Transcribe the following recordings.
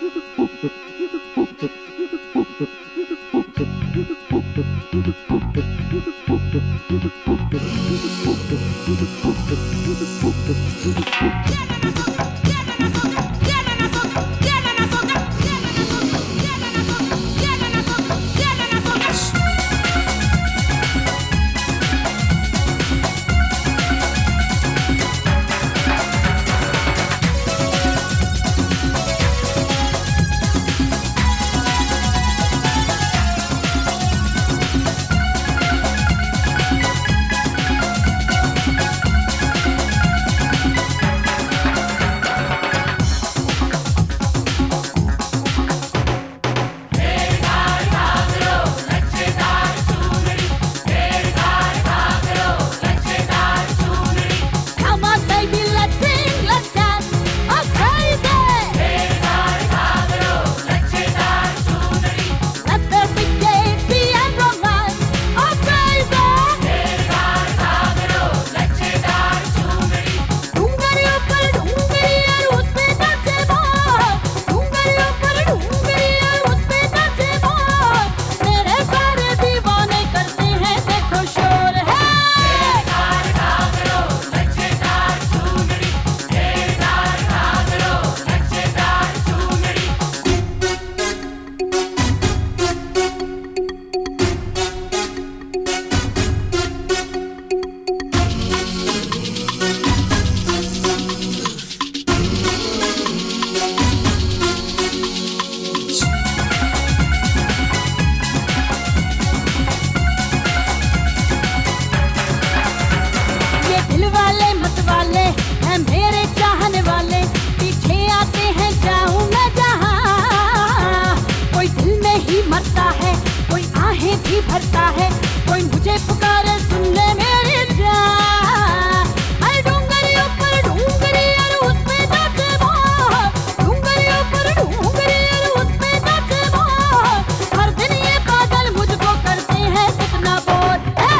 भरता है कोई मुझे पुकारे सुन ले मेरी जान। अरे डूंगरियों पर डूंगरी अरे उस पे नाचे मोर, डूंगरियों पर डूंगरी अरे उस पे नाचे मोर। हर दिन ये पागल मुझको करते हैं कितना बोर।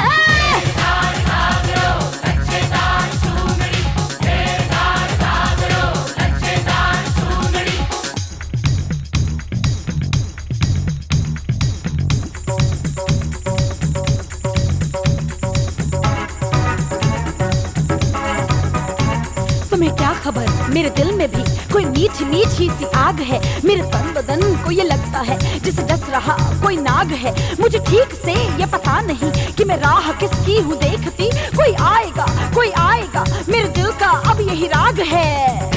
तुम्हें क्या खबर मेरे दिल में भी कोई मीठी मीठी सी आग है। मेरे तन बदन को ये लगता है जिसे डस रहा कोई नाग है। मुझे ठीक से ये पता नहीं कि मैं राह किसकी हूँ देखती। कोई आएगा मेरे दिल का अब यही राग है।